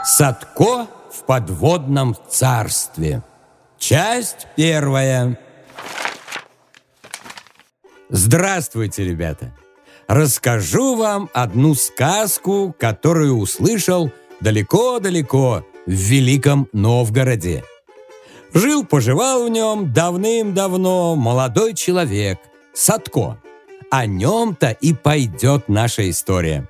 Садко в подводном царстве. Часть первая. Здравствуйте, ребята! Расскажу вам одну сказку, которую услышал далеко-далеко в Великом Новгороде. Жил-поживал в нем давным-давно молодой человек, Садко. О нем-то и пойдет наша история.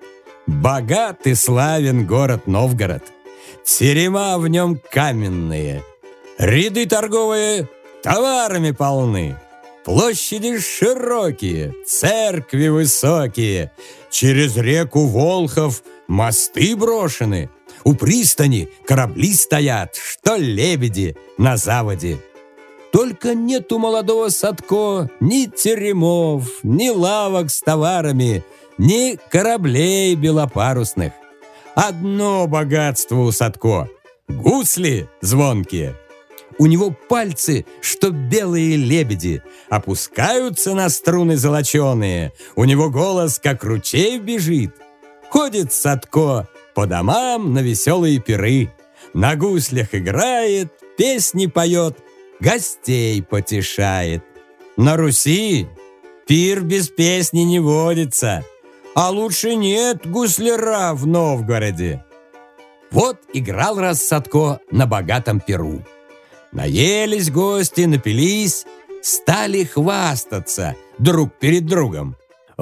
Богат и славен город Новгород. Терема в нем каменные. Ряды торговые товарами полны. Площади широкие, церкви высокие. Через реку Волхов мосты брошены. У пристани корабли стоят, что лебеди на заводе. Только нет у молодого Садко ни теремов, ни лавок с товарами, ни кораблей белопарусных. Одно богатство у Садко — гусли звонкие. У него пальцы, что белые лебеди, опускаются на струны золоченые. У него голос, как ручей, бежит. Ходит Садко по домам на веселые пиры. На гуслях играет, песни поет, гостей потешает. На Руси пир без песни не водится, а лучше нет гусляра в Новгороде. Вот играл раз Садко на богатом пиру. Наелись гости, напились, стали хвастаться друг перед другом.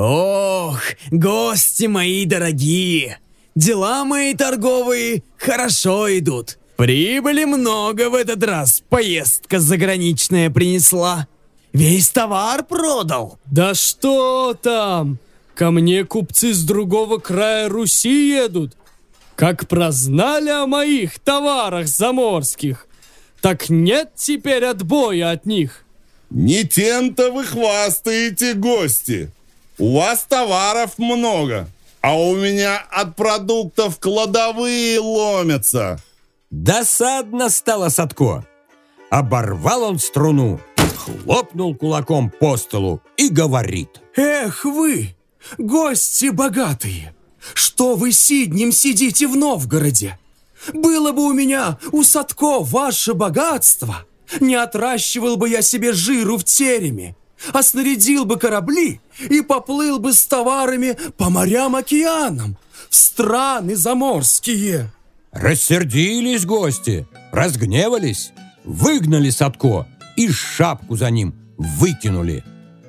Ох, гости мои дорогие, дела мои торговые хорошо идут. Прибыли много в этот раз, поездка заграничная принесла. Весь товар продал. Да что там? Ко мне купцы с другого края Руси едут. Как прознали о моих товарах заморских, так нет теперь отбоя от них. Не тем-то вы хвастаете, гости. У вас товаров много, а у меня от продуктов кладовые ломятся. Досадно стало Садко. Оборвал он струну, хлопнул кулаком по столу и говорит: «Эх вы, гости богатые, что вы сиднем сидите в Новгороде? Было бы у меня, у Садко, ваше богатство, не отращивал бы я себе жиру в тереме, а снарядил бы корабли и поплыл бы с товарами по морям-океанам, в страны заморские». Рассердились гости, разгневались, выгнали Садко и шапку за ним выкинули.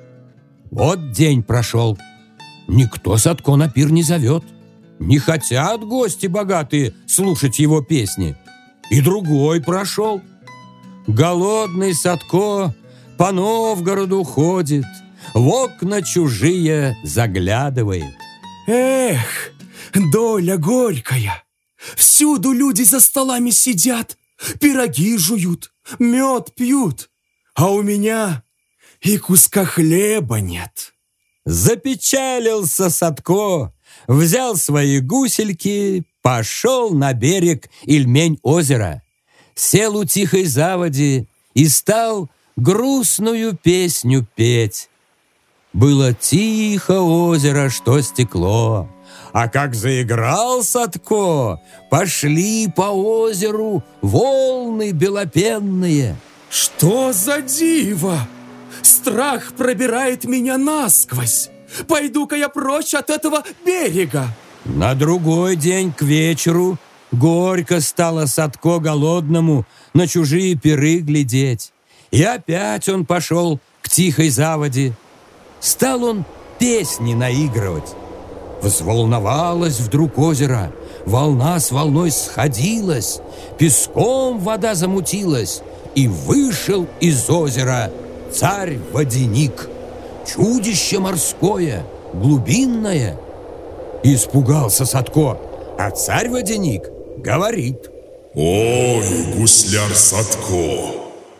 Вот день прошел. Никто Садко на пир не зовет. Не хотят гости богатые слушать его песни. И другой прошел. Голодный Садко по Новгороду ходит, в окна чужие заглядывает. Эх, доля горькая! Всюду люди за столами сидят, пироги жуют, мед пьют, а у меня и куска хлеба нет. Запечалился Садко, взял свои гусельки, пошел на берег Ильмень-озера, сел у тихой заводи и стал грустную песню петь. Было тихо озеро, что стекло, а как заиграл Садко, пошли по озеру волны белопенные. Что за диво! Страх пробирает меня насквозь. Пойду-ка я прочь от этого берега. На другой день к вечеру горько стало Садко голодному на чужие пиры глядеть. И опять он пошел к тихой заводе. Стал он песни наигрывать. Взволновалось вдруг озеро, волна с волной сходилась, песком вода замутилась, и вышел из озера царь-водяник, чудище морское, глубинное. Испугался Садко, а царь-водяник говорит: «Ой, гусляр Садко,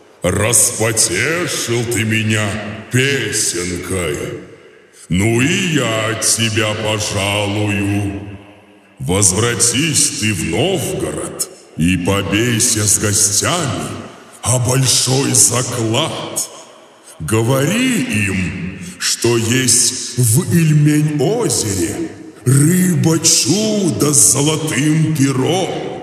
распотешил ты меня песенкой. Ну и я тебя пожалую. Возвратись ты в Новгород и побейся с гостями о большой заклад. Говори им, что есть в Ильмень-озере рыба-чудо с золотым пером.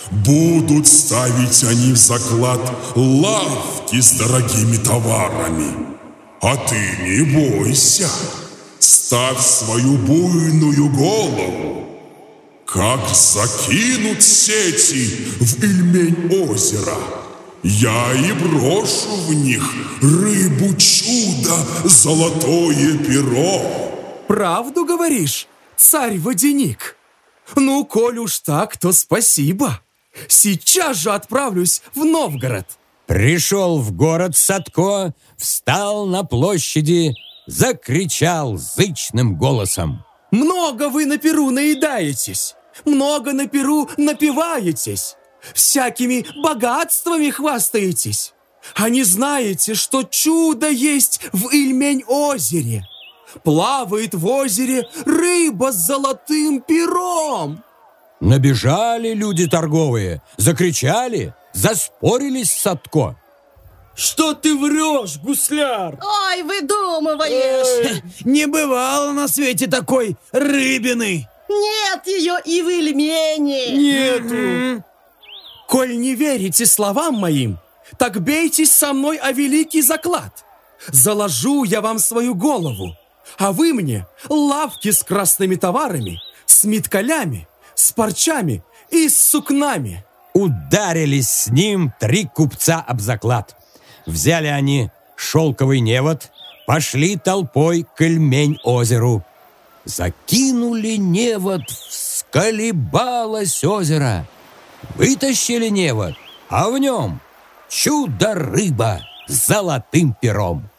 Будут ставить они в заклад лавки с дорогими товарами. А ты не бойся, ставь свою буйную голову. Как закинут сети в Ильмень-озеро, я и брошу в них рыбу-чудо, золотое перо. Правду говоришь, царь-водяник? Ну, коль уж так, то спасибо. Сейчас же отправлюсь в Новгород. Пришел в город Садко, встал на площади, закричал зычным голосом. Много вы на перу наедаетесь, много на перу напиваетесь, всякими богатствами хвастаетесь. А не знаете, что чудо есть в Ильмень-озере? Плавает в озере рыба с золотым пером. Набежали люди торговые, закричали, заспорились с Садко. Что ты врешь, гусляр? Ой, выдумываешь. Не бывало на свете такой рыбины. Нет ее и в Ильмене. Нету. Коль не верите словам моим, так бейтесь со мной о великий заклад. Заложу я вам свою голову, а вы мне лавки с красными товарами, с миткалями, с парчами и с сукнами. Ударились с ним 3 купца об заклад. Взяли они шелковый невод, пошли толпой к Ильмень-озеру. Закинули невод, всколебалось озеро. Вытащили невод, а в нем чудо-рыба с золотым пером.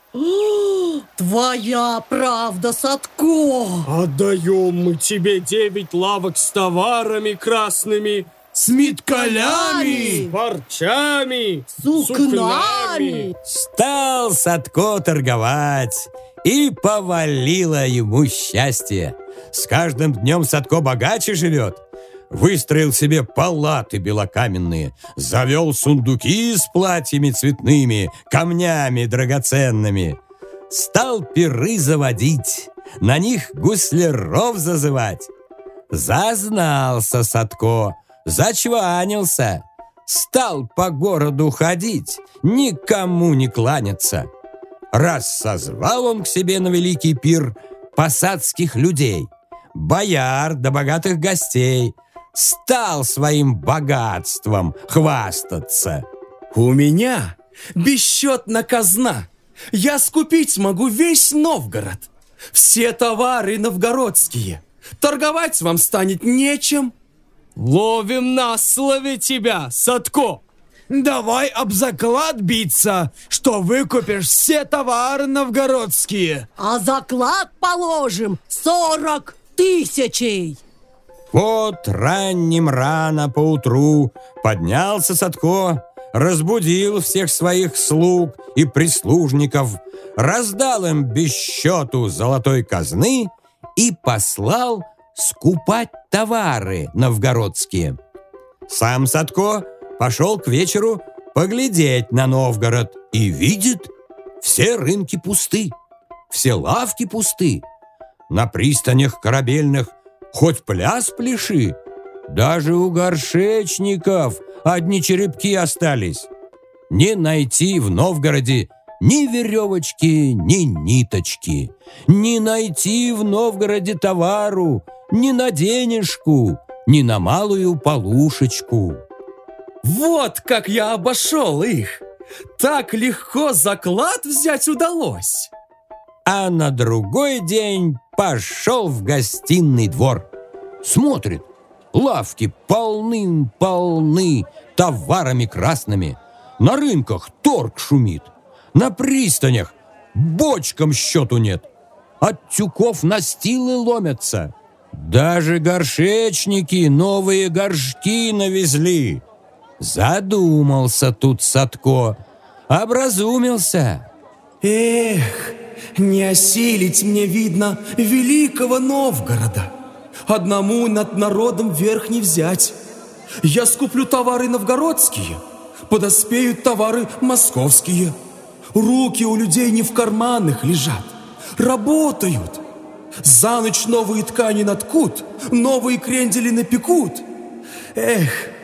Твоя правда, Садко. Отдаем мы тебе 9 лавок с товарами красными, С миткалями. парчами, Сукнами. Стал Садко торговать, и повалило ему счастье. С каждым днем Садко богаче живет. Выстроил себе палаты белокаменные, завел сундуки с платьями цветными, камнями драгоценными. Стал пиры заводить, на них гусляров зазывать. Зазнался Садко, зачванился, стал по городу ходить, никому не кланяться. Раз созвал он к себе на великий пир посадских людей, бояр да богатых гостей, стал своим богатством хвастаться. У меня бесчетна казна. Я скупить могу весь Новгород. Все товары новгородские. Торговать вам станет нечем. Ловим на слове тебя, Садко. Давай об заклад биться, что выкупишь все товары новгородские. А заклад положим 40 000. Вот ранним рано поутру поднялся Садко, разбудил всех своих слуг и прислужников, раздал им без счету золотой казны и послал скупать товары новгородские. Сам Садко пошел к вечеру поглядеть на Новгород и видит, все рынки пусты, все лавки пусты, на пристанях корабельных хоть пляс пляши, даже у горшечников одни черепки остались. Не найти в Новгороде ни веревочки, ни ниточки, не найти в Новгороде товару, ни на денежку, ни на малую полушечку. Вот как я обошел их. Так легко заклад взять удалось. А на другой день пошел в гостиный двор. Смотрит, лавки полны товарами красными. На рынках торг шумит. На пристанях бочкам счету нет. От тюков настилы ломятся. Даже горшечники новые горшки навезли. Задумался тут Садко, образумился. Эх, не осилить мне, видно, великого Новгорода. Одному над народом верх не взять. Я скуплю товары новгородские, подоспеют товары московские. Руки у людей не в карманах лежат, работают. За ночь новые ткани наткут, новые крендели напекут. Эх,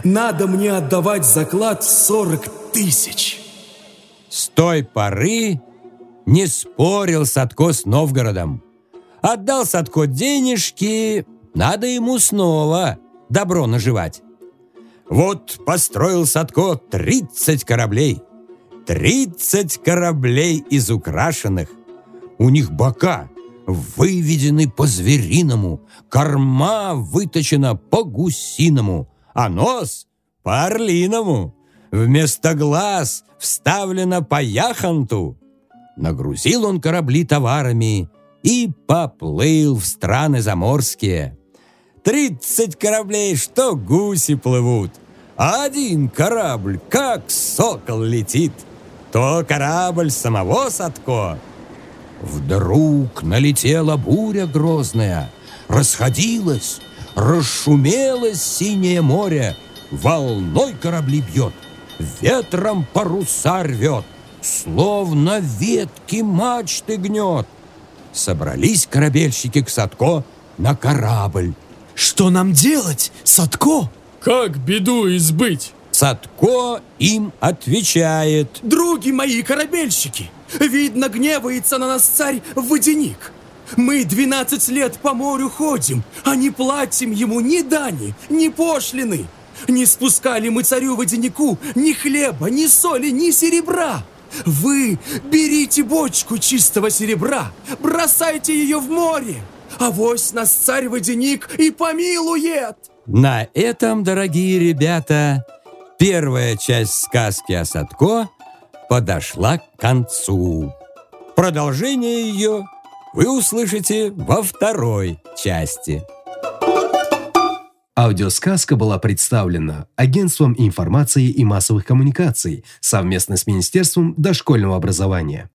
Надо мне отдавать заклад 40 тысяч. С той поры не спорил Садко с Новгородом. Отдал Садко денежки, надо ему снова добро наживать. Вот построил Садко 30 кораблей. 30 кораблей изукрашенных. У них бока выведены по-звериному, корма выточена по-гусиному, а нос по-орлиному. Вместо глаз вставлено по яхонту. Нагрузил он корабли товарами и поплыл в страны заморские. 30 кораблей, что гуси плывут, а один корабль, как сокол, летит. То корабль самого Садко. Вдруг налетела буря грозная, расходилась, расшумелось синее море, волной корабли бьет, ветром паруса рвет, словно ветки мачты гнет. Собрались корабельщики к Садко на корабль. Что нам делать, Садко? Как беду избыть? Садко им отвечает: Други мои корабельщики, видно, гневается на нас царь Водяник. Мы 12 лет по морю ходим, а не платим ему ни дани, ни пошлины. Не спускали мы царю Водянику ни хлеба, ни соли, ни серебра. Вы берите бочку чистого серебра, бросайте ее в море, авось нас царь Водяник и помилует. На этом, дорогие ребята, первая часть сказки о Садко подошла к концу. Продолжение ее вы услышите во второй части. Аудиосказка была представлена Агентством информации и массовых коммуникаций совместно с Министерством дошкольного образования.